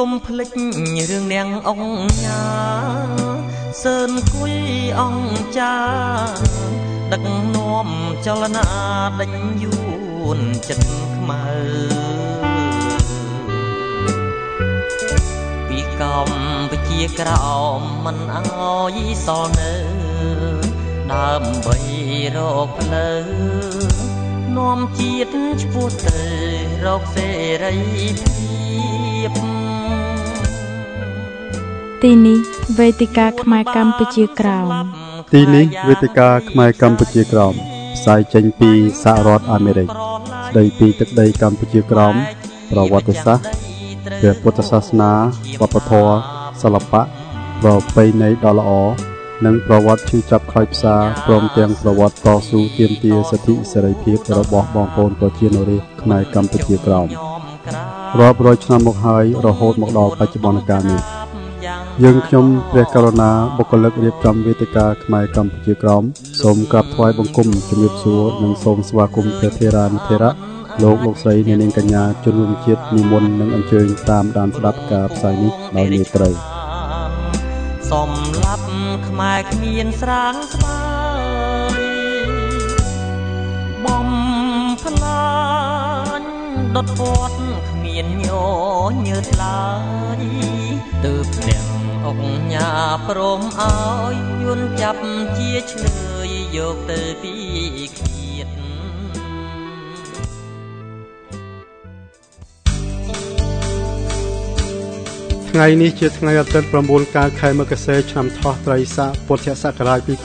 ុំភ្លេចរឿងនាងអង្គញ៉ាសឿនគួយអង្គចាដឹកនាំចលនាដេញយួនចិត្តខ្មៅពីកម្ពុជាក្រោមមិនអើយសល់នៅដើម្បីរកផ្លូវនាំជាតិឆ្ពោះទៅរកសេរីភាពទីនេះវេទិកាខ្មែរកម្ពុជាក្រោមទីនេះវេទិកាខ្មែរកម្ពុជាក្រោមផ្សាយចេញពីសហរដ្ឋអាមេរិកស្ដីពីទឹកដីកម្ពុជាក្រោមប្រវត្តិសាស្ត្រព្រះពុទ្ធសាសនាវប្បធម៌សិល្បៈប្រពៃណីដ៏ល្អនិងប្រវត្តិឈឺចាប់ខ្លោចផ្សាព្រមទាំងប្រវត្តិតស៊ូទាមទារសិទ្ធិសេរីភាពរបស់បងប្អូនប្រជាជនរាស្ត្រខ្មែរកម្ពុជាក្រោមរាប់រយឆ្នាំមកហើយរហូតមកដល់បច្ចុប្បន្នកាលនេះយើងខ្ញុំព្រះករុណាបុគ្គលិករៀបចំវេទិកាខ្មែរកម្ពុជាក្រោមសូមក្រាបថ្វាយបង្គំជំរាបសួរនិងសូមស្វាគមន៍ព្រះថេរានុថេរៈលោកស្រីអ្នកនាងកញ្ញាជនរួមជាតិនិមន្តនិងអញ្ជើញតាមដានស្ដាប់ការផ្សាយនេះដោយមេត្រីសំឡាប់ខ្មែរគ្មានស្រាងស្មើបំផ្លាញដុតពតគ្មានញញើតឡើយទើបទាំងអង្គញាព្រមឲ្យយួនចាប់ជាឆ្លើយយកទៅពីឃាតថ្ងៃនេះជាថ្ងៃអាទិត្យ 9 កើតខែមករាឆ្នាំថោះត្រីស័កពុទ្ធសករាជ 2555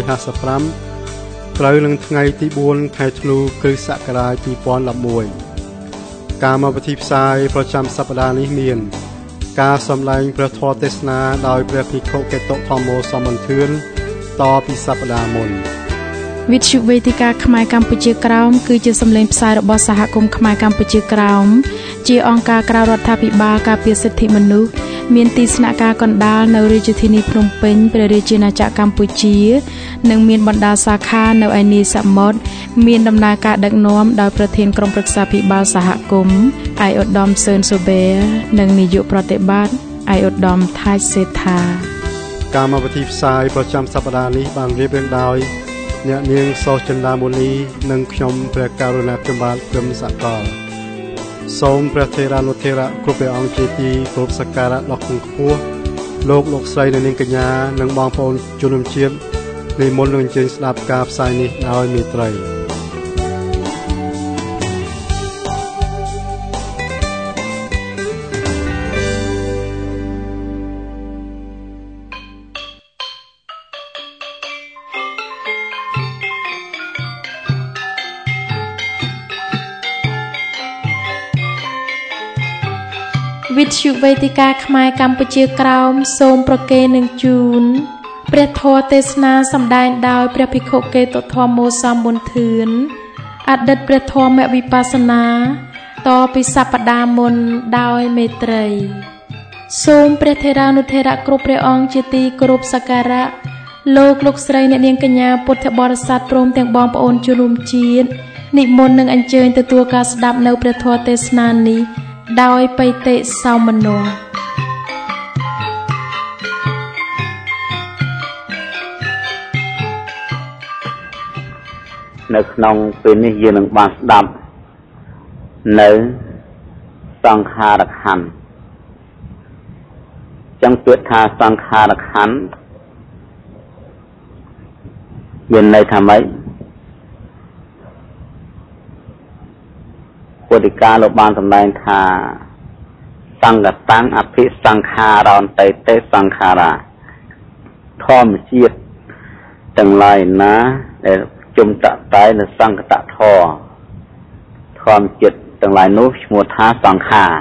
ត្រូវនឹងថ្ងៃទី 4 ខែធ្នូគ្រិស្តសករាជ 2011 ការមកពិធីផ្សាយប្រចាំសប្តាហ៍នេះមានការសម្ដែងព្រះធម៌ទេសនាដោយព្រះភិក្ខុកេតុធម្មោសមន្ទឿនតពីសប្តាហ៍មុនវិទ្យុវេទិកាខ្មែរកម្ពុជាក្រោមគឺជាសម្លេងផ្សាយរបស់សហគមន៍ខ្មែរកម្ពុជាក្រោមជាអង្គការក្រៅរដ្ឋាភិបាលការពារសិទ្ធិមនុស្សមានទីស្នាក់ការកណ្ដាលនៅរាជធានីភ្នំពេញព្រះរាជាណាចក្រកម្ពុជានិងមានបណ្ដាសាខានៅឯនីសមុទ្រមានដំណើរការដឹកនាំដោយប្រធានក្រុមប្រឹក្សាភិបាលសហគមន៍ឯកឧត្តមសឿនសូបេនិងនាយកប្រតិបត្តិឯកឧត្តមថាច់សេដ្ឋាការមកពិធីផ្សាយប្រចាំសប្តាហ៍នេះបានរៀបរៀងដោយអ្នកនាងសោចិន្តាមូនីនិងខ្ញុំព្រះករុណាភិបាលព្រំសកលសូមព្រះថេរានុថេរៈគ្រប់ព្រះអង្គជាទីគោរពសក្ការៈដ៏ខ្ពស់លោកស្រីនិងនាងកញ្ញានិងបងប្អូនជនរួមជាតិនិមន្តនឹងអញ្ជើញស្ដាប់ការផ្សាយនេះដោយមេត្រីវិទ្យុវេទិកាខ្មែរកម្ពុជាក្រោមសូមប្រគេននឹងជូនព្រះធម៌ទេសនាសម្ដែងដោយព្រះភិក្ខុកេតុធម្មោសមន្ទឿនអតីតព្រះធម្មវិបស្សនាតពីសប្តាហ៍មុនដោយមេត្រីសូមព្រះថេរានុថេរៈគ្រប់ព្រះអង្គជាទីគោរពសក្ការៈលោកស្រីអ្នកនាងកញ្ញាពុទ្ធបរិស័ទព្រមទាំងបងប្អូនជនរួមជាតិនិមន្តនឹងអញ្ជើញទទួលការស្ដាប់នៅព្រះធម៌ទេសនានេះដោយបៃតេសោមនស្សនៅក្នុងពេលនេះយើងនឹងបានស្ដាប់នៅសង្ខារខណ្ឌចឹងពាក្យថាសង្ខារខណ្ឌមានន័យថាម៉េចពុទ្ធិកាលោកបានសម្ដែងថាសង្កតាំងអភិសង្ខារន្តេតេសង្ខារាធម្មជាតិទាំងឡាយណាដែលជុំតតែនៅសង្កតធម៌ធម្មជាតិទាំងឡាយនោះឈ្មោះថាសង្ខារ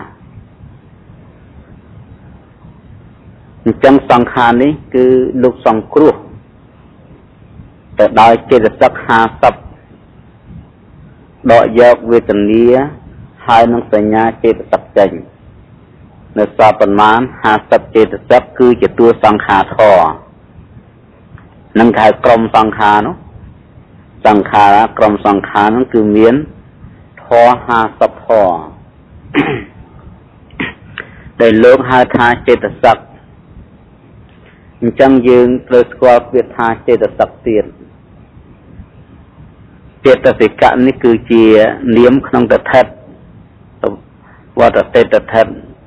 អញ្ចឹងសង្ខារនេះគឺលោកសង្គ្រោះទៅដោយចេតសិក50ដកយកវេទនាហើយនឹងសញ្ញាចេតសិកចេញនៅសពប្រមាណ50ចេតសិកគឺជាតួសង្ខារធម៌នឹងហៅក្រុមសង្ខារនោះសង្ខារក្រុមសង្ខារនោះគឺមានធម៌50ធម៌ដែលលោកហៅថាចេតសិកអញ្ចឹងយើងត្រូវស្គាល់ពាក្យថាចេតសិកទៀតចេតសិកៈនេះគឺជានាមក្នុងតថិតវត្តតេតថិត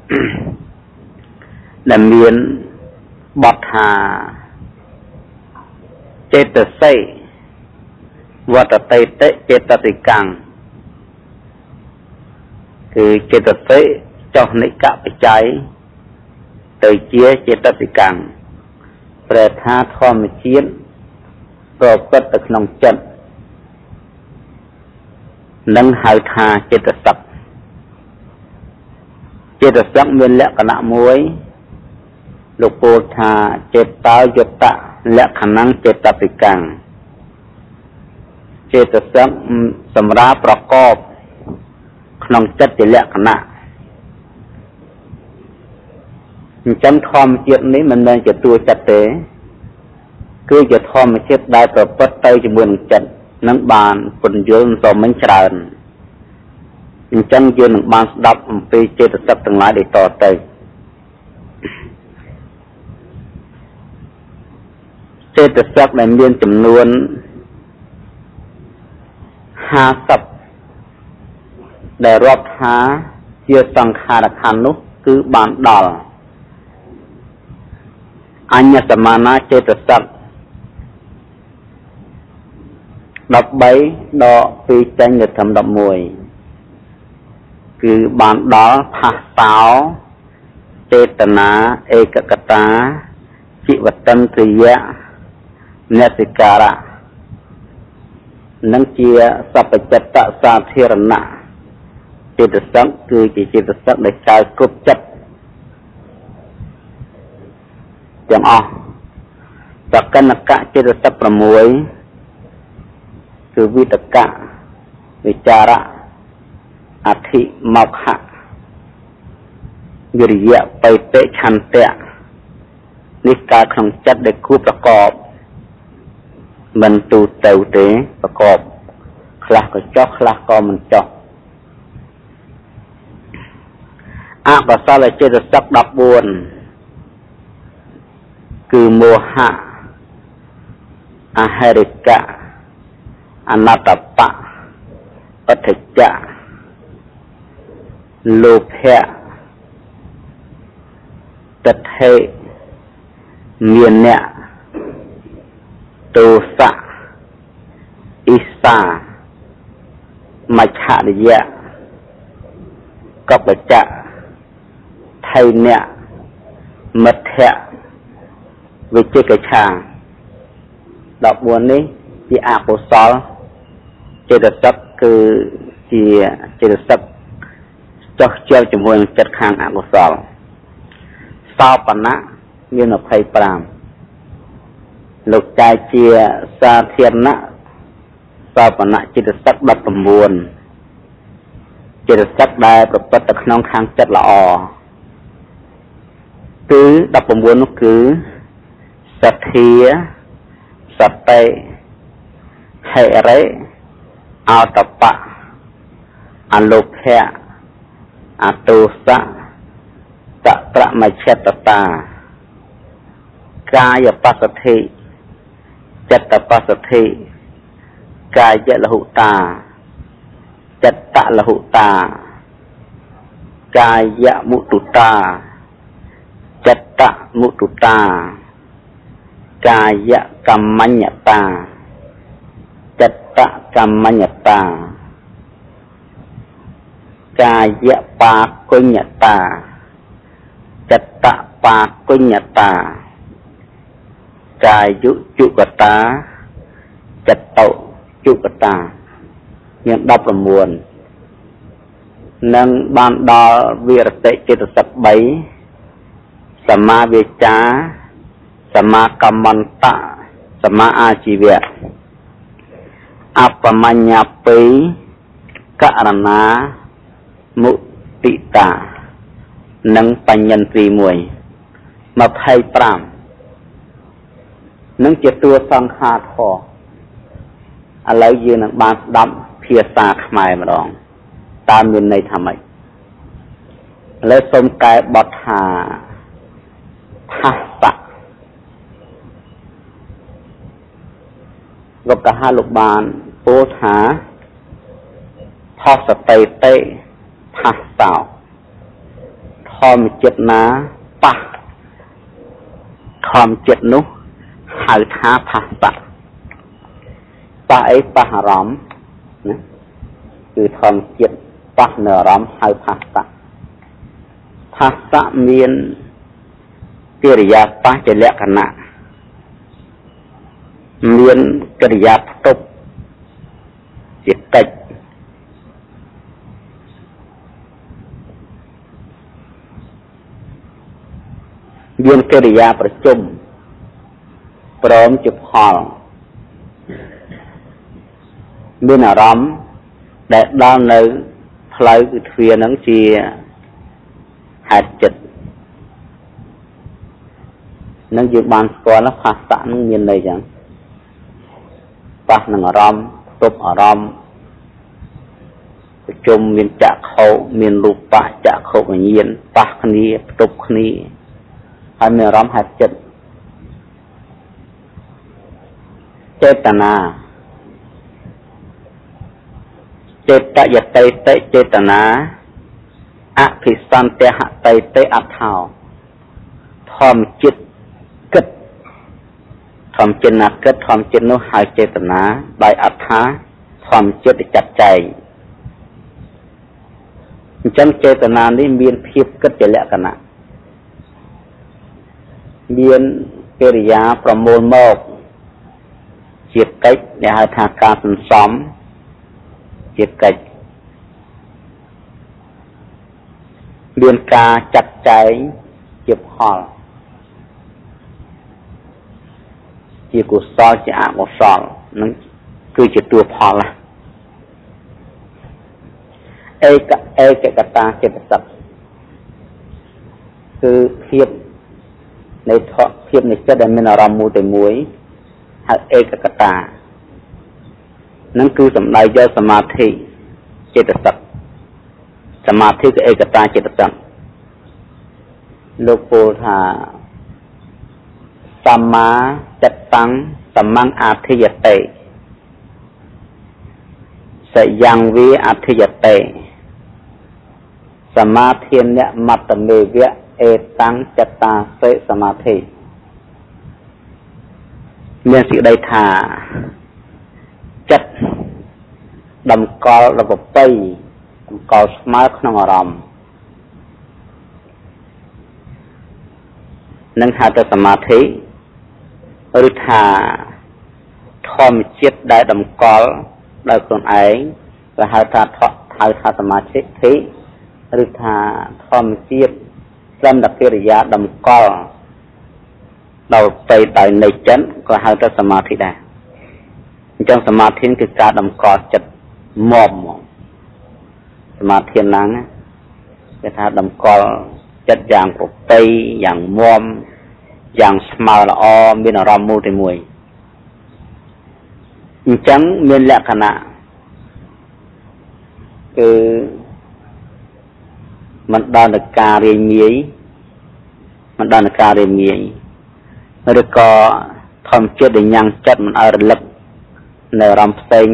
ដែលមានបទថាចេតសិវត្តតេតិចេតសិកាំងគឺចេតសិចុះនិកបច្ច័យទៅជាចេតសិកាំងប្រែថាធម្មជាតិប្រកបទៅក្នុងចិត្តនឹងហៅថាចេតសិកចេតសិកមានលក្ខណៈមួយលោកពោលថាចេតតោយុត្តៈលក្ខណៈចេតសិកាំងចេតសិកសម្រាប់ប្រកបក្នុងចិត្តជាលក្ខណៈអញ្ចឹងធម្មជាតិនេះមិនមែនជាតួចិត្តទេគឺជាធម្មជាតិដែលប្រព្រឹត្តទៅជាមួយនឹងចិត្តនឹងបានពន្យល់ទៅមិញច្រើនអញ្ចឹងយើងនឹងបានស្ដាប់អំពីចេតសិកទាំងឡាយដូចតទៅចេតសិកដែលមានចំនួន50ដែលរាប់ថាជាសង្ខារខណ្ឌនោះគឺបានដល់អញ្ញសមាណាចេតសិក13ដក2ចេញទៅត្រឹម11គឺបានដល់ផាសោចេតនាឯកកតាជីវតន្ត្រិយនេសិការៈនឹងជាសព្វចិត្តសាធារណៈចេតសិកគឺជាចេតសិកដែលចៅគ្រប់ចិត្តទាំងអស់បកណ្ណកៈចេតសិក6គឺវិតកៈវិចារៈអធិមោខៈវិរិយៈបៃតេឆន្ទៈនេះកើតក្នុងចិត្តដែលគួរប្រកបមិនទូទៅទេប្រកបខ្លះក៏ចុះខ្លះក៏មិនចុះអកុសលចេតសិក14គឺមោហៈអហិរិកៈអនត្តបៈអធិច្ចៈលោភៈតថេមានៈទោសៈអ៊ីសាមច្ឆរិយៈកបច្ចៈថៃនៈមិទ្ធៈវិជិកិច្ឆា14នេះជាអកុសលចេតសិកគឺជាចេតសិកចុះជាប់ជាមួយនឹងចិត្តខាងអកុសលសោបណៈមាន25លោកចែកជាសាធារណៈសោបណៈចេតសិក19ចេតសិកដែលប្រព្រឹត្តទៅក្នុងខាងចិត្តល្អគឺ19នោះគឺសទ្ធាសតិហិរិអតបៈអលោភៈអទោសៈតត្រមច្ឆតតាកាយបស្សទ្ធិចិត្តបស្សទ្ធិកាយលហុតាចិត្តលហុតាកាយមុទុតាចិត្តមុទុតាកាយកម្មញ្ញតាចិត្តកម្មញ្ញតាកាយបាគុញ្ញតាចិត្តបាគុញ្ញតាកាយុជុកតាចិត្តជុកតាមាន19នឹងបានដល់វិរតិចេតសិក3សមាវាចាសមាកម្មន្តៈសមាអាជីវៈអបមញ្ញពេករណាមុតិតានិងបញ្ញន្ទ្រី1 25នឹងជាតួសង្ខារធម៌ឥឡូវយើងនឹងបានស្ដាប់ភាសាខ្មែរម្ដងតើមានន័យថាម៉េចលើសូមកែបទថាផាសៈលោកកហាលោកបានពោលថាផសតិតិផាសោធម្មចិត្តណាប៉ះធម្មចិត្តនោះហៅថាផាសៈប៉ះអីប៉ះអារម្មណ៍ណាគឺធម្មចិត្តប៉ះនៅអារម្មណ៍ហៅផាសៈផាសៈមានកិរិយាប៉ះជាលក្ខណៈមានកិរិយាផ្ទុកជាកិច្ចមានកិរិយាប្រជុំព្រមជាផលមានអារម្មណ៍ដែលដល់នៅផ្លូវគឺទ្វារហ្នឹងជាហេតុចិត្តនឹងយើងបានស្គាល់ផាសៈនឹងមានន័យចឹងប៉ះនឹងអារម្មណ៍ផ្ទប់អារម្មណ៍ប្រជុំមានចក្ខុមានរូបៈចក្ខុវិញ្ញាណប៉ះគ្នាផ្ទប់គ្នាហើយមានអារម្មណ៍ហេតុចិត្តចេតនាចេតយតេតិចេតនាអភិសន្តហតេតិអថោធម្មចិត្តគិតធម្មចិត្តណាគិតធម្មចិត្តនោះហៅចេតនាដោយអត្ថាធម្មចិត្តចាត់ចែងអញ្ចឹងចេតនានេះមានភាពគិតជាលក្ខណៈមានកិរិយាប្រមូលមកជាកិច្ចដែលហៅថាការសន្សំជាកិច្ចមានការចាត់ចែងជាផលជាកុសលជាអកុសលនឹងគឺជាតួផលឯកកតាចិត្តសឹកគឺភាពនៃភាពនៃចិត្តដែលមានអារម្មណ៍មួយតែមួយហើយឯកកតានឹងគឺសំដៅយកសមាធិចិត្តសឹកសមាធិគឺឯកតាចិត្តសឹកលោកពោលថាសម្មាចិត្តតាំងសម្មាអធិយតេសយ៉ាងវិអធិយតេសមាធានមត្តមេវៈអេតាំងចតាសេសមាធិមានសេចក្តីថាចិត្តតម្កល់រកបីតម្កល់ស្មើក្នុងអារម្មណ៍នឹងហៅថាសមាធិឬថាធម្មជាតិដែលតម្កល់ដោយខ្លួនឯងគេហៅថាសមាធិឬថាធម្មជាតិត្រឹមតែកិរិយាតម្កល់ដោយទៅដោយនៃចិត្តក៏ហៅថាសមាធិដែរអញ្ចឹងសមាធិគឺការតម្កល់ចិត្តមុំសមាធិហ្នឹងគេថាតម្កល់ចិត្តយ៉ាងប្រពៃយ៉ាងមុំយ៉ាងស្មើល្អមានអារម្មណ៍មួយតែមួយអញ្ចឹងមានលក្ខណៈគឺមិនដល់នឹងការរៀងងាយមិនដល់នឹងការរៀងងាយឬក៏ធម្មជាតិដែលញ៉ាំងចិត្តមិនឲ្យរលឹកនៅអារម្មណ៍ផ្សេង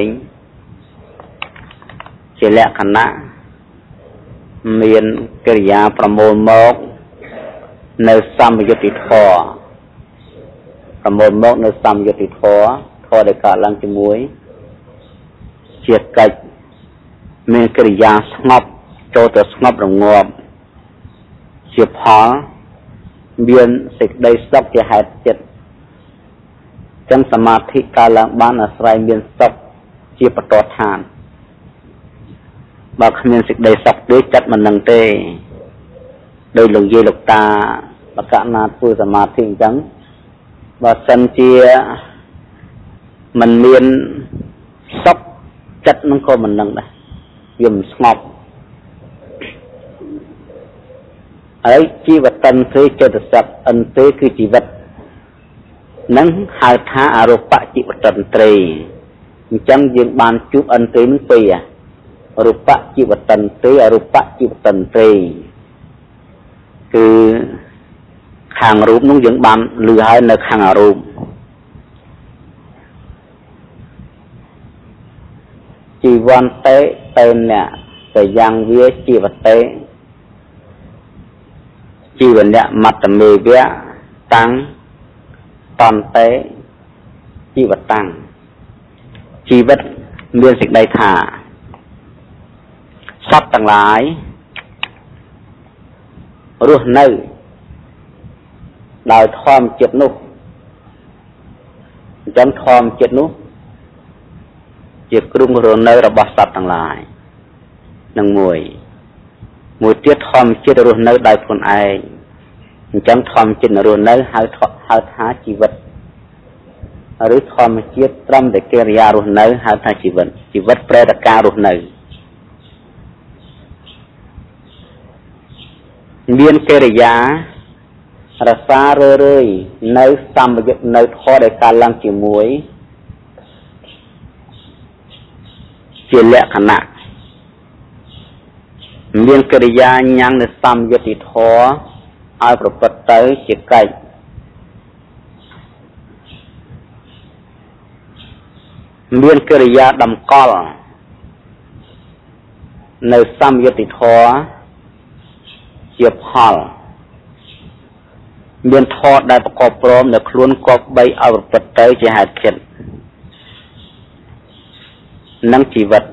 ជាលក្ខណៈមានកិរិយាប្រមូលមកនៅសម្បយុត្តិធម៌ប្រមូលមកនៅសម្បយុត្តិធម៌ធម៌ដែលកើតឡើងជាមួយជាកិច្ចមានកិរិយាស្ងប់ចូលទៅស្ងប់រងាប់ជាផលមានសេចក្តីសុខជាហេតុចិត្តចឹងសមាធិកើតឡើងបានអាស្រ័យមានសុខជាបតដ្ឋានបើគ្មានសេចក្តីសុខទេចិត្តមិននឹងទេដោយលោកយាយលោកតាបកណាធ្វើសមាធិអញ្ចឹងបើសិនជាមិនមានសុខចិត្តនឹងក៏មិននឹងដែរវាមិនស្ងប់ហើយជីវតន្ត្រីចេតសិកអន្ទេគឺជីវិតនឹងហៅថាអរូបជីវតន្ត្រីអញ្ចឹងយើងបានជួបអន្ទេនឹងពីររូបជីវតន្ត្រីអរូបជីវតន្ត្រីគឺខាងរូបនោះយើងបានលឺហើយនៅខាងអរូបជីវន្តិទៅអ្នកទៅយ៉ាងវាជីវតិជីវៈមត្តមេវៈតាំងតន្តេជីវតាំងជីវិតមានសេចក្តីថាសត្វទាំងឡាយរស់នៅដោយធម្មជាតិនោះអញ្ចឹងធម្មជាតិនោះជាគ្រឹះរស់នៅរបស់សត្វទាំងឡាយនឹងមួយទៀតធម្មជាតិរស់នៅដោយខ្លួនឯងអញ្ចឹងធម្មជាតិរស់នៅហៅថាជីវិតឬធម្មជាតិត្រឹមតែកិរិយារស់នៅហៅថាជីវិតប្រែតែការរស់នៅមានកិរិយារសារឿយនៅសម្បយុទ្ធនៅធម៌ដែលកើតឡើងជាមួយជាលក្ខណៈមានកិរិយាញ៉ាំងនៅសម្បយុទ្ធធម៌ឲ្យប្រព្រឹត្តទៅជាកិច្ចមានកិរិយាតម្កល់នៅសម្បយុទ្ធធម៌ជាផលមានធម៌ដែលប្រកបព្រមនៅខ្លួនគប្បីឲ្យប្រព្រឹត្តទៅជាហេតុចិត្តនិងជីវិត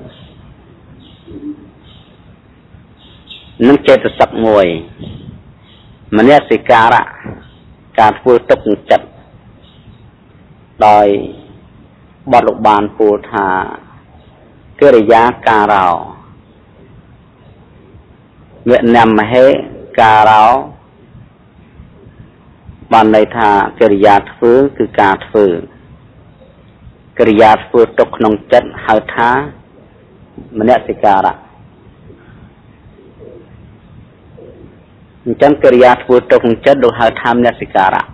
និងចេតសិកមួយមនសិការៈការធ្វើទុកក្នុងចិត្តដោយបទលោកបានពោលថាកិរិយាការោវនមហេការោបានន័យថាកិរិយាធ្វើគឺការធ្វើកិរិយាធ្វើទុកក្នុងចិត្តហៅថាមនសិការៈអញ្ចឹងកិរិយាធ្វើទុកក្នុងចិត្តដូចហៅថាមនសិការៈ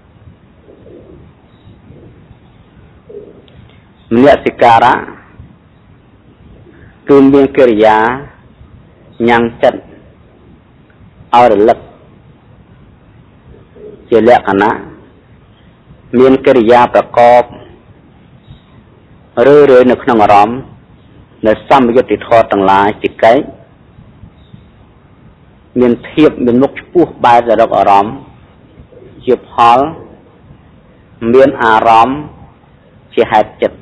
មនសិការៈគឺមានកិរិយាញ៉ាំងចិត្តឲ្យរលឹកជាលក្ខណៈមានកិរិយាប្រកបរឿយនៅក្នុងអារម្មណ៍នៅសម្បយុទ្ធធម៌ទាំងឡាយជាកិច្ចមានភាពមានមុខឆ្ពោះបែរទៅរកអារម្មណ៍ជាផលមានអារម្មណ៍ជាហេតុចិត្ត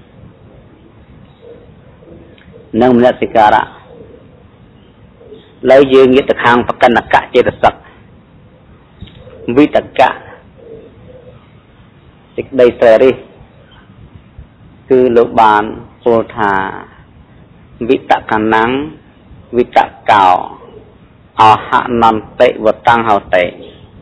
និងមនសិការៈឡើយយើងងាកទៅខាងបកណ្ណកៈចេតសិកវិតកៈសេចក្តីត្រេះរិះគឺលោកបានពោលថាវិតកណាំងវិតកោអហនន្តិវតាំងហោតេ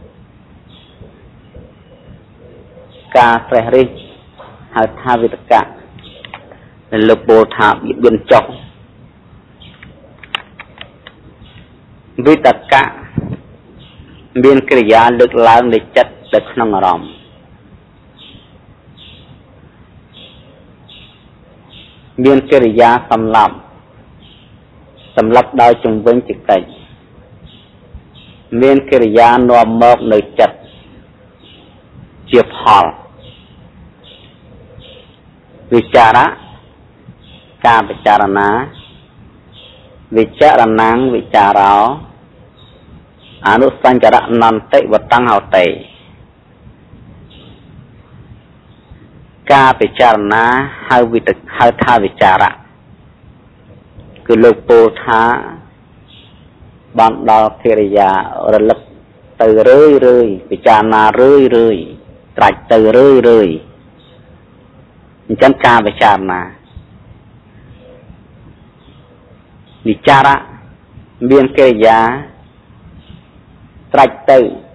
ការត្រេះរិះហៅថាវិតកៈដែលលោកពោលថាបៀតបៀនចុះវិតកៈមានកិរិយាលើកឡើងនៃចិត្តនៅក្នុងអារម្មណ៍មានកិរិយាសម្លាប់ដោយជំវិញជាកិច្ចមានកិរិយានាំមកនៅចិត្តជាផលវិចារៈការពិចារណាវិចារណាំងវិចារោអនុសញ្ចរណន្តិវតាំងហោតេការពិចារណាហៅថាវិចារៈគឺលោកពោលថាបានដល់កិរិយារលឹកទៅរឿយពិចារណារឿយត្រាច់ទៅរឿយអញ្ចឹងការពិចារណាវិចារៈមានកិរិយាត្រាច់ទៅ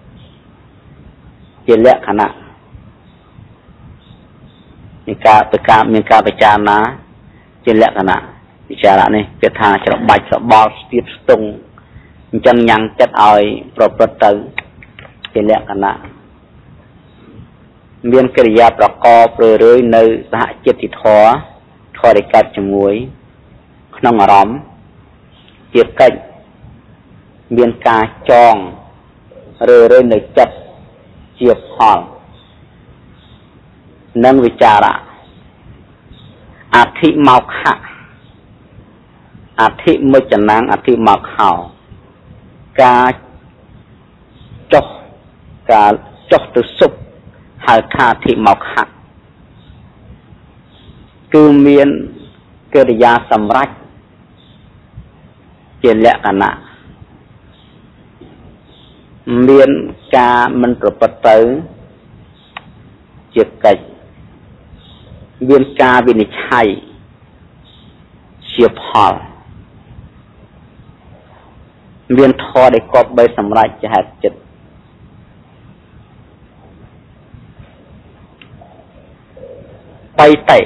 ជាលក្ខណៈមានការពិចារណាជាលក្ខណៈពិចារៈនេះគេថាច្របាច់ច្របល់ស្ទាបស្ទង់អញ្ចឹងញ៉ាំងចិត្តឲ្យប្រព្រឹត្តទៅជាលក្ខណៈមានកិរិយាប្រកបរឿយនៅសហចិត្តធម៌ដែលកើតជាមួយក្នុងអារម្មណ៍ជាកិច្ចមានការចង rồi nơi chất chiệp hòn nâng vì chà rạ thị mọc hạ thị mơ chân năng thị mọc hào ca chốc từ sụp hào tha thị mọc hạ cứ miên cơ địa gia xâm rách trên lẽ cả nạ miên ca mình trở bật tới chiếc cách miên ca vì nịch hay chiếc hò miên thò để cọp bê xâm rách cho hạt chích bay tẩy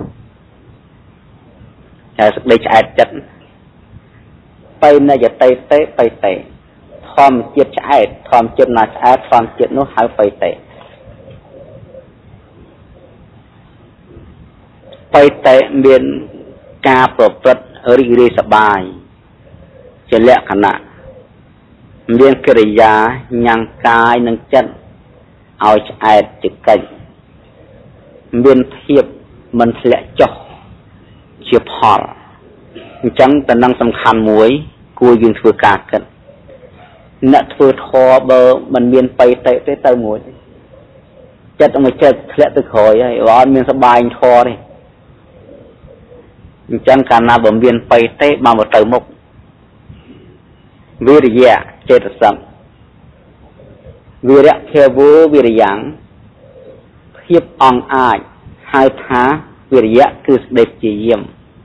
đây cho hạt chích bay này giờ tẩy tẩy bay tẩy thòm chiết cho hạt thòm chiết là cho hạt thòm chiết nó hãy bay tẩy bay tẩy miên ca bờ bật ở đi sập bài cho lẽ khả năng miên kề giá nhang cài nâng chân ao cho hạt chích cành miên thiệp mình lẽ cho chiệp hòn chẳng ta năng sầm khăn muối cua dương thừa cả cận nợ thừa thò bờ mình miên bay tệ tới tơ muối chất ông ấy chết lẽ từ khỏi ấy và miên sập bài thò đi chẳng cả na bờ miên bay tệ mà một tơ mốc vì gì chết sầm vì đấy theo vô vì dạng thiệp ong ai hai thá vì đấy cứ đẹp chỉ yếm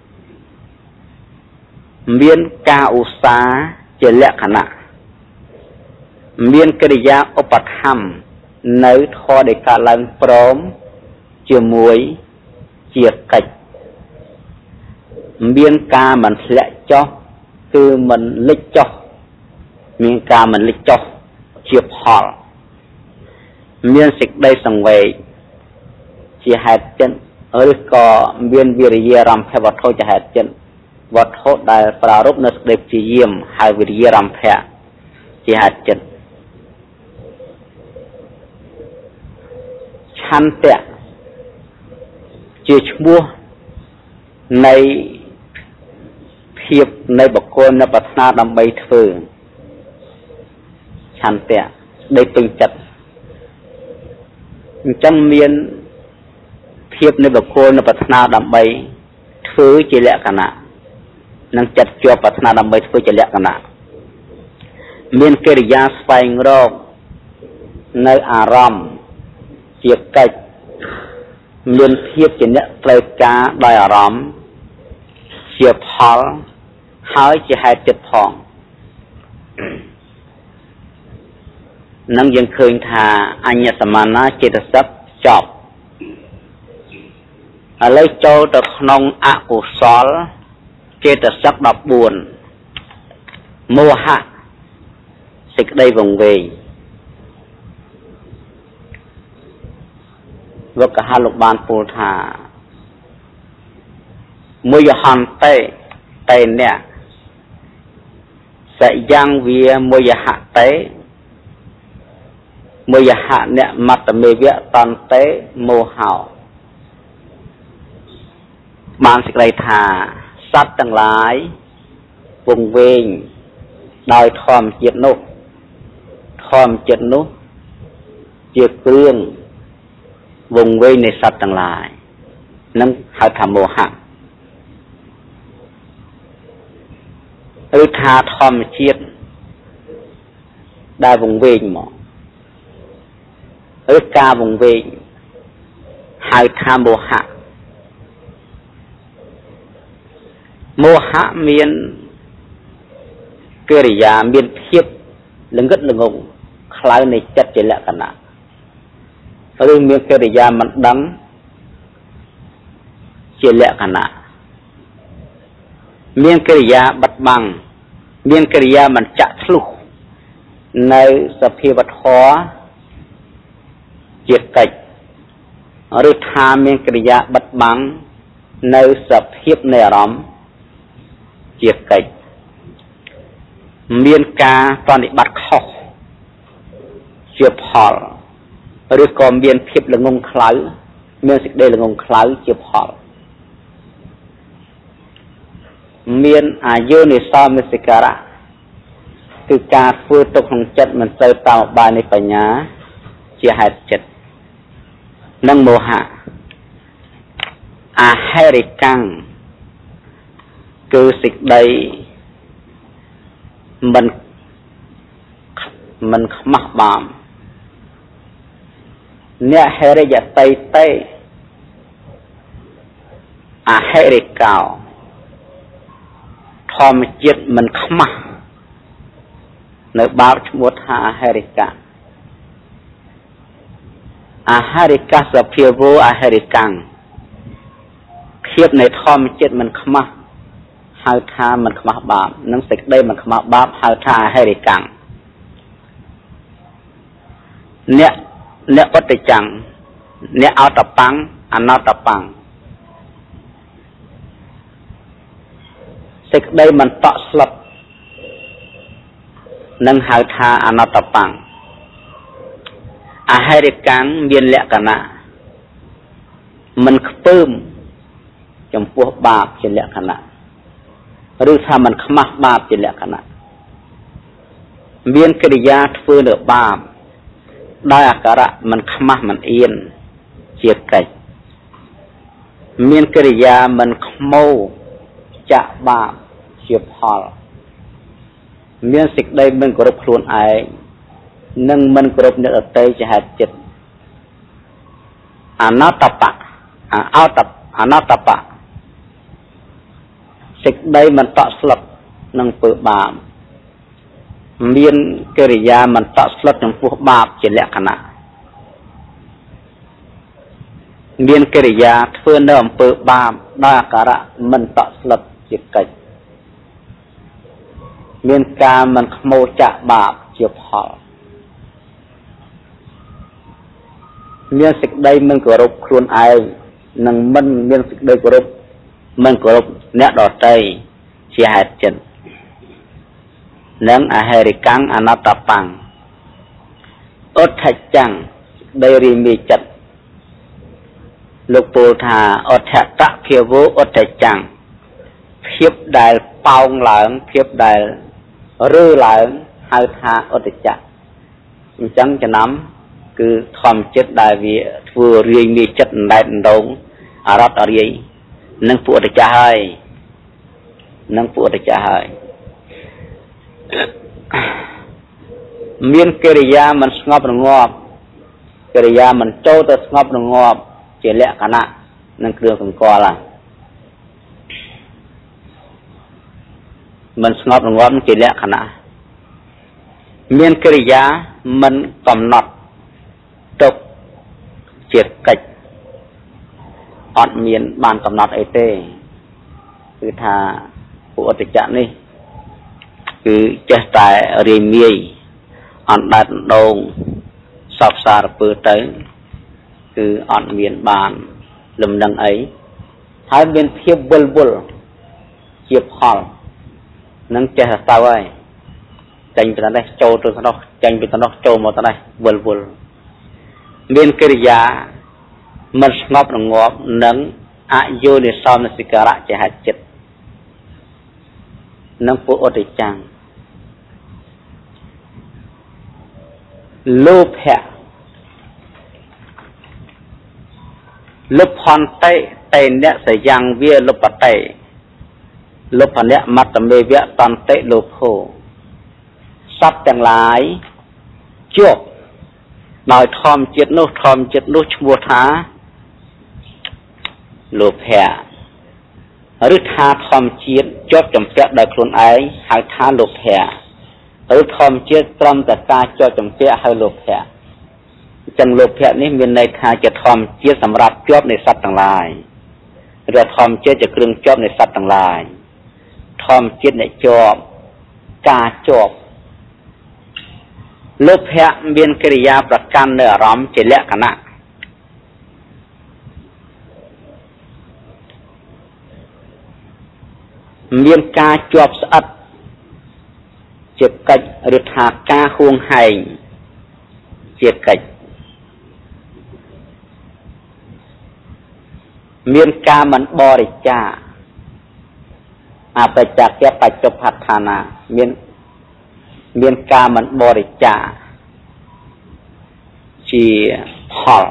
miên ca u saជាលក្ខណៈមានកិរិយាឧបធម្មនៅធម៌ដែលកើតឡើងព្រមជាមួយជាកិច្ចមានការមិនធ្លាក់ចុះគឺមិនលិចចុះមានការមិនលិចចុះជាផលមានសេចក្តីសង្វេគជាហេតុចិនឬក៏មានវិរិយារំភវត្ថុជាហេតុចិនវត្ថុដែលប្រារព្ធនៅសេចក្តីព្យាយាមហើយវិរិយរំភៈជាហេតុចិត្តឆន្ទៈជាឈ្មោះនៃភាពនៃបុគ្គលនៅប្រាថ្នាដើម្បីធ្វើឆន្ទៈដែលពេញចិត្តអញ្ចឹងមានភាពនៃបុគ្គលនៅប្រាថ្នាដើម្បីធ្វើជាលក្ខណៈនឹងចាត់ជាប់ប្រាថ្នាដើម្បីធ្វើជាលក្ខណៈមានកិរិយាស្វែងរកនៅអារម្មណ៍ជាកិច្ចមានភាពជាអ្នកត្រូវការដោយអារម្មណ៍ជាផលហើយជាហេតុចិត្តផងនឹងយើងឃើញថាអញ្ញសមាណាចេតសិកចប់ឥឡូវចូលទៅក្នុងអកុសលចេតសិក14មោហៈសេចក្តីវង្វេងវកហលោកបានពោលថាមួយហន្តេតេអ្នកសយ៉ាងវាមួយហតេមួយហៈអ្នកមត្តមេវៈតន្តេមោហោបានសេចក្តីថាសត្វទាំងឡាយវង្វេងដោយធម្មជាតិនោះជាគ្រឿងវង្វេងនៃសត្វទាំងឡាយនឹងហៅថាមោហៈឬថាធម្មជាតិដែលវង្វេងមកឬការវង្វេងហៅថាមោហៈមោហៈមានកិរិយាមានភាពល្ងឹតល្ងងខ្លៅនៃចិត្តជាលក្ខណៈឬមានកិរិយាមិនដឹងជាលក្ខណៈមានកិរិយាបិទបាំងមានកិរិយាមិនចាក់ធ្លុះនៅសភាវធម៌ជាកិច្ចឬថាមានកិរិយាបិទបាំងនៅសភាពនៃអារម្មណ៍ជាកិច្ចមានការប្រតិបត្តិខុសជាផលឬក៏មានភាពល្ងងខ្លៅមានសេចក្តីល្ងងខ្លៅជាផលមានអាយុនិសោមិសិការៈគឺការធ្វើទុកក្នុងចិត្តមិនសូវតាមបាយនៃបញ្ញាជាហេតុចិត្តនិងមោហៈអហេរិកាំងគឺសេចក្តីមិនខ្មាស់បាបអ្នកហេរិយតៃតេអហេរិកោធម្មជាតិមិនខ្មាស់នៅបាបឈ្មោះថាអហេរិកាអហេរិកាសភាវោអហេរិកាំងភាពនៃធម្មជាតិមិនខ្មាស់ហៅថាមិនខ្មាស់បាបនិងសេចក្តីមិនខ្មាស់បាបហៅថាអហេរិកាំងអ្នកឧត្តចੰអ្នកអតបាំងអនតបាំងសេចក្តីមិនតក់ស្លុតនឹងហៅថាអនតបាំងអហេរិកាំងមានលក្ខណៈមិនខ្ពើមចំពោះបាបជាលក្ខណៈឬថាមិនខ្មាស់បាបជាលក្ខណៈមានកិរិយាធ្វើនៅបាបដោយអាការៈមិនខ្មាស់មិនអៀនជាកិច្ចមានកិរិយាមិនខ្មោចាក់បាបជាផលមានសេចក្តីមិនគោរពខ្លួនឯងនិងមិនគោរពអ្នកដទៃជាហេតុចិត្តអនតបៈអនតបៈសេចក្តីមិនតក់ស្លុតនឹងធ្វើបាបមានកិរិយាមិនតក់ស្លុតចំពោះបាបជាលក្ខណៈមានកិរិយាធ្វើនៅអំពើបាបដោយអាការៈមិនតក់ស្លុតជាកិច្ចមានការមិនខ្មោចចាក់បាបជាផលមានសេចក្តីមិនគោរពខ្លួនឯងនិងមិនមានសេចក្តីគោរពមិនគោរពអ្នកដទៃជាហេតុចិត្តនិងអហេរិកាំងអនតបាំងឧទ្ធចੰដីរីមីចិត្តលោកពោលថាឧទ្ធតភាវោឧទ្ធចੰភាពដែលប៉ោងឡើងភាពដែលរើឡើងហៅថាឧទ្ធចៈអញ្ចឹងចំណាំគឺធម្មចិត្តដែលវាធ្វើរាយមីចិត្តអណ្ដែតអណ្ដូងអរត់អរាយនឹងពួកឧទ្ធចៈហើយមានកិរិយាមិនស្ងប់រងាប់កិរិយាមិនចូលទៅស្ងប់រងាប់ជាលក្ខណៈនឹងគ្រឿងសង្កល់មិនស្ងប់រងាប់ជាលក្ខណៈមានកិរិយាមិនកំណត់ទុកជាកិច្ចអត់មានបានកំណត់អីទេគឺថាពួកឧទ្ធចៈនេះគឺចេះតែរាយមាយអណ្ដែតអណ្ដូងសពសារពើទៅគឺអត់មានបានលំនឹងអីហើយមានភាពវិលវល់ជាផលនឹងចេះតែទៅហើយចេញពីនេះចូលទៅនោះចេញពីនោះចូលមកទៅនេះវិលវល់មានកិរិយាមិនស្ងប់រងាប់និងអយោនិសោមនសិការៈជាហេតុចិត្តនិងពួកឧទ្ធចੰលោភៈលុបផន្តេតេនៈសយ៉ាងវាលុបតេលុបនៈមត្តមេវៈតន្តេលោភោសត្វទាំងឡាយជាប់ដោយធម្មជាតិនោះឈ្មោះថាលោភៈឬថាធម្មជាតិជាប់ចំពាក់ដោយខ្លួនឯងហៅថាលោភៈឬធម្មជាតិត្រឹមតែការជាប់ចំពាក់ហៅលោភៈអញ្ចឹងលោភៈនេះមានន័យថាជាធម្មជាតិសម្រាប់ជាប់នៃសត្វទាំងឡាយឬធម្មជាតិជាគ្រឿងជាប់នៃសត្វទាំងឡាយធម្មជាតិអ្នកជាប់ការជាប់លោភៈមានកិរិយាប្រកាន់នៅអារម្មណ៍ជាលក្ខណៈមានការជាប់ស្អិតជាកិច្ចឬថាការហួងហែងជាកិច្ចមានការមិនបរិច្ចាគអបច្ចកៈបច្ចុប្បដ្ឋានាមានការមិនបរិច្ចាគជាផល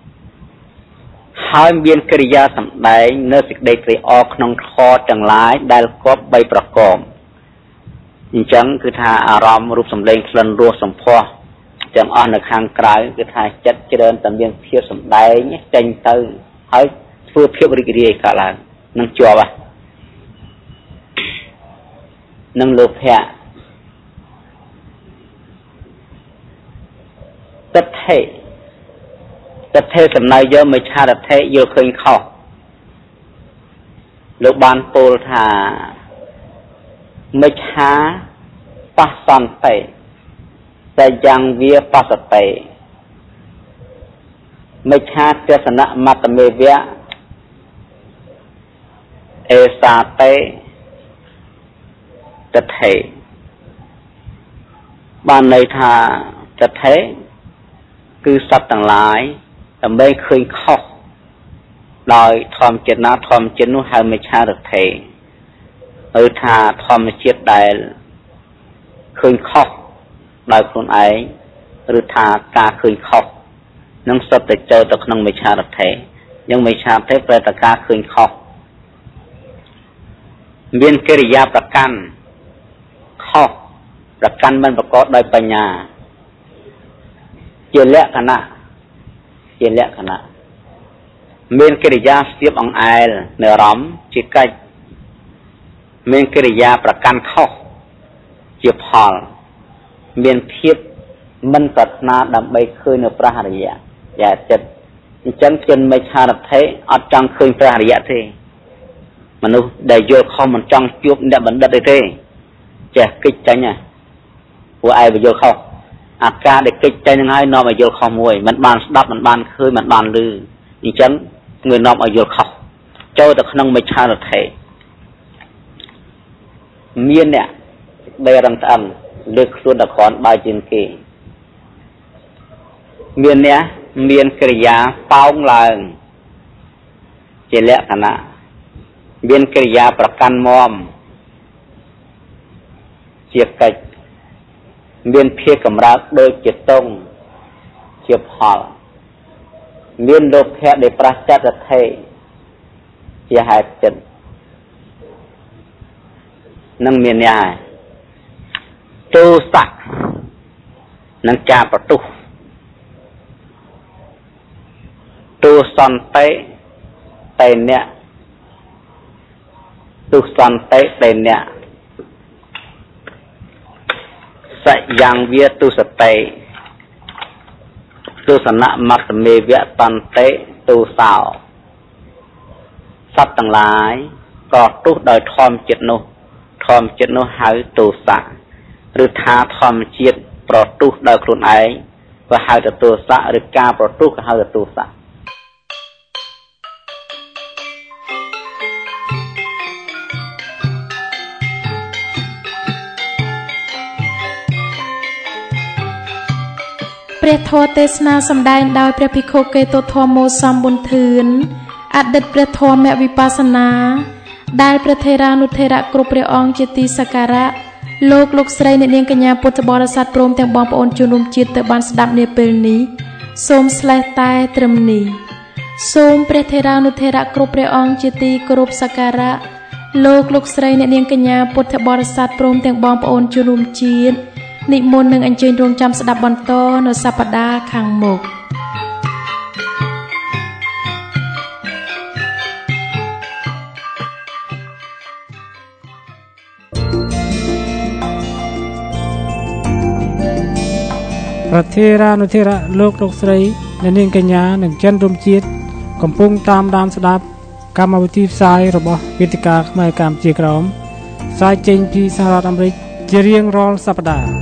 ហើយមានកិរិយាសម្ដែងនៅសេចក្តីត្រេកអរក្នុងធម៌ទាំងឡាយដែលគប់3ប្រកបអញ្ចឹងគឺថាអារម្មណ៍រូបសម្លេងក្លិនរសសម្ផស្សទាំងអស់នៅខាងក្រៅគឺថាចិត្តច្រើនតែមានភាពសម្ដែងចេញទៅហើយធ្វើភាពរីករាយកើតឡើងនឹងជាប់នឹងលោភៈទិដ្ឋិសំណើយកមិច្ឆាទិដ្ឋិយកឃើញខុសលោកបានពោលថាមិច្ឆាបស្សន្តិតែយ៉ាងវាបស្សតិមិច្ឆាទស្សនៈមតមេវៈអេសាតេទិដ្ឋិបានន័យថាទិដ្ឋិគឺសត្វទាំងឡាយដើម្បីឃើញខុសដោយធម្មជាតិណាធម្មជាតិនោះហៅមិច្ឆាទិដ្ឋិឬថាធម្មជាតិដែលឃើញខុសដោយខ្លួនឯងឬថាការឃើញខុសនឹងសុទ្ធតែចូលទៅក្នុងមិច្ឆាទិដ្ឋិយ៉ាងមិច្ឆាទិដ្ឋិប្រែតែការឃើញខុសមានកិរិយាប្រកាន់ខុសប្រកាន់មិនប្រកបដោយបញ្ញាជាលក្ខណៈមានកិរិយាស្ទាបអង្អែលនៅអារម្មណ៍ជាកិច្ចមានកិរិយាប្រកាន់ខុសជាផលមានភាពមិនប្រាថ្នាដើម្បីឃើញនៅព្រះអរិយយ៉ាចិត្តអញ្ចឹងជនមិច្ឆាទិដ្ឋិអត់ចង់ឃើញព្រះអរិយទេមនុស្សដែលយល់ខុសមិនចង់ជួបអ្នកបណ្ឌិតទេចេះគិតចាញ់ណាពួកឯងយល់ខុសអាការដែលគិតចាញ់នឹងហើយនាំឲ្យយល់ខុសមួយមិនបានស្ដាប់មិនបានឃើញមិនបានឮអញ្ចឹងngườiនាំឲ្យយល់ខុសចូលទៅក្នុងមិច្ឆាទិដ្ឋិមានអ្នកដែលរឹងត្អឹងលើកខ្លួនដល់គ្រាន់បើជាងគេមានអ្នកមានកិរិយាប៉ោងឡើងជាលក្ខណៈមានកិរិយាប្រកាន់មមជាកិច្ចមានភាពកម្រើកដូចជាតុងជាផលមានលោភៈដែលប្រះចតថេជាហេតុចិត្តនឹងមាននេះហើយទោសៈនឹងការប្រទុះទោសន្តិតែអ្នកទោសន្តិតែអ្នកសយ៉ាងវាទោសតិទស្សនៈមត្តមេវៈតន្តិទោសោសត្វទាំងឡាយក៏ទុះដោយធម្មជាតិនោះហៅទោសៈឬថាធម្មជាតិប្រទុះដោយខ្លួនឯងក៏ហៅទៅទោសៈឬការប្រទុះក៏ហៅទៅទោសៈព្រះធម៌ទេសនាសម្ដែងដោយព្រះភិក្ខុកេតុធម្មោសំប៊ុនធឿនអតីតព្រះធម្មវិបស្សនាដែលព្រះថេរានុថេរៈគ្រប់ព្រះអង្គជាទីសក្ការៈលោកស្រីអ្នកនាងកញ្ញាពុទ្ធបរិស័ទព្រមទាំងបងប្អូនជនរួមជាតិទៅបានស្ដាប់នាពេលនេះសូមស្លេះតែត្រឹមនេះសូមព្រះថេរានុថេរៈគ្រប់ព្រះអង្គជាទីគោរពសក្ការៈលោកស្រីអ្នកនាងកញ្ញាពុទ្ធបរិស័ទព្រមទាំងបងប្អូនជនរួមជាតិនិមន្តនឹងអញ្ជើញរងចាំស្ដាប់បន្តនៅសប្តាហ៍ខាងមុខព្រះថេរានុថេរៈលោកស្រីអ្នកនាងកញ្ញានិងជនរួមជាតិកំពុងតាមដានស្ដាប់កម្មវិធីផ្សាយរបស់វេទិកាខ្មែរកម្ពុជាក្រោមផ្សាយចេញពីសហរដ្ឋអាមេរិកជារៀងរាល់សប្តាហ៍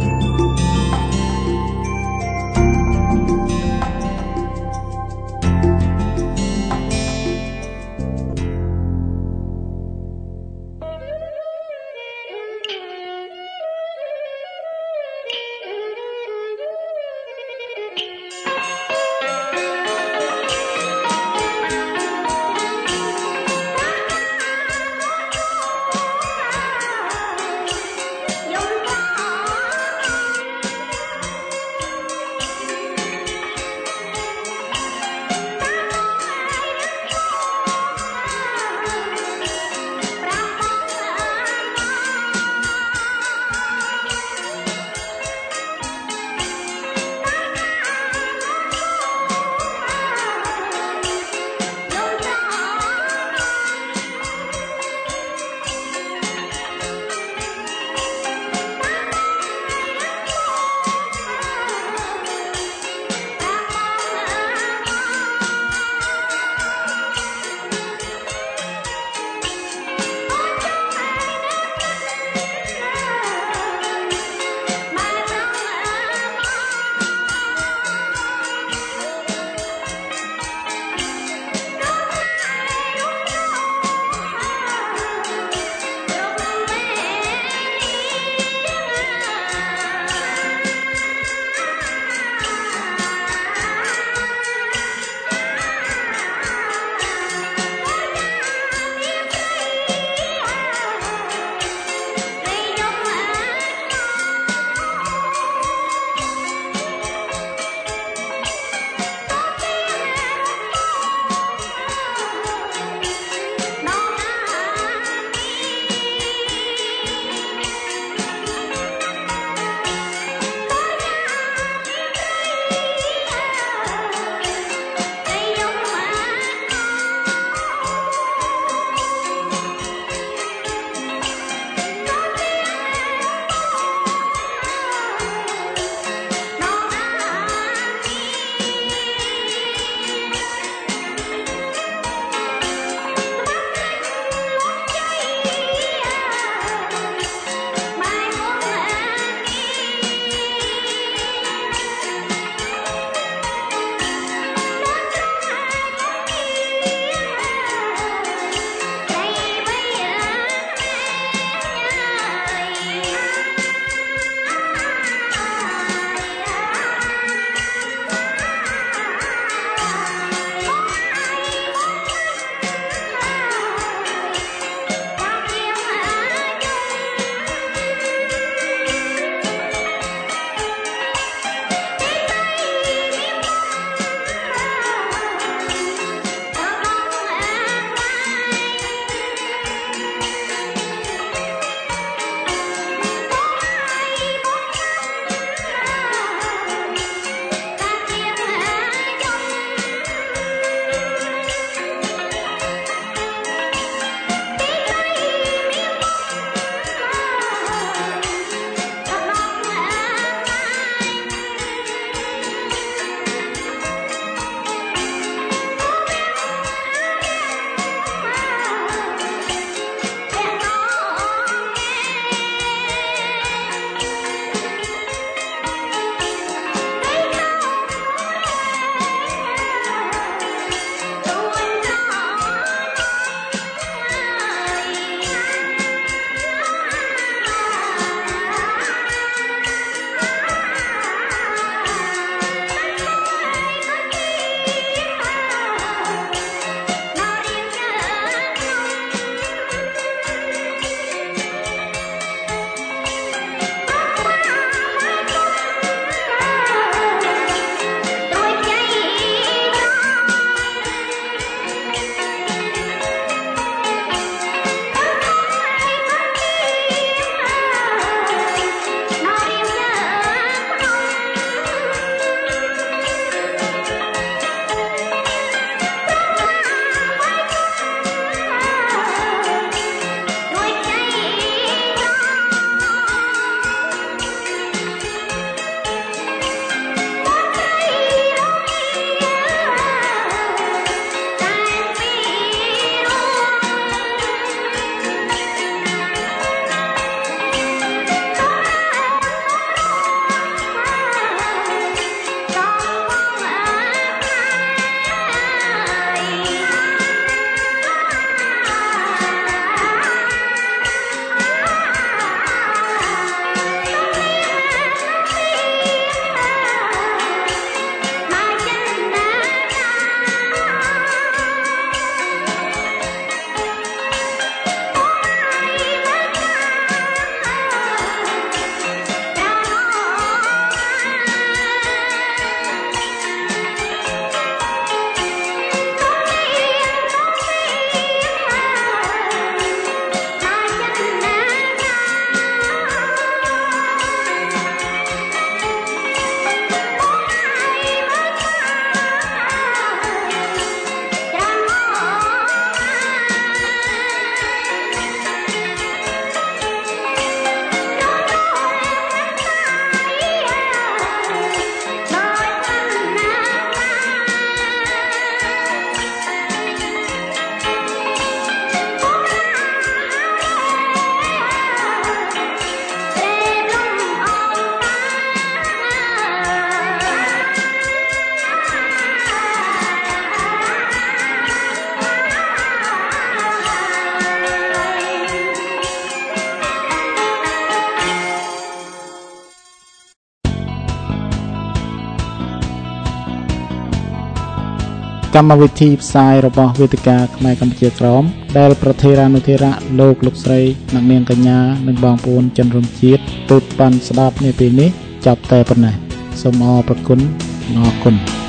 កម្មវិធីផ្សាយរបស់វេទិកាខ្មែរកម្ពុជាក្រមដែលប្រធានានុធារៈលោកស្រីអ្នកនាងកញ្ញានិងបងប្អូនជនរួមជាតិទូតបានស្ដាប់នាពេលនេះចាប់តែប៉ុណ្ណេះសូមអរព្រគុណអរគុណ